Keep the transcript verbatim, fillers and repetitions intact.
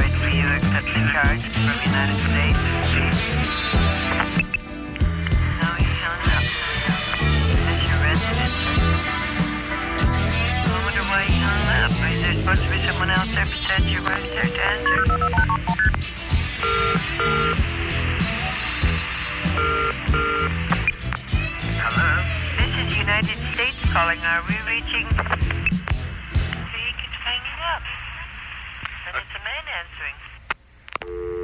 right for you to accept the charge from United States? No, he's hung up. Is this your residence? I wonder why he hung up. Is there supposed to be someone else there besides your wife there to answer? Hello? This is United States calling. Are we reaching... See, he keeps hanging up. And it's a man answering.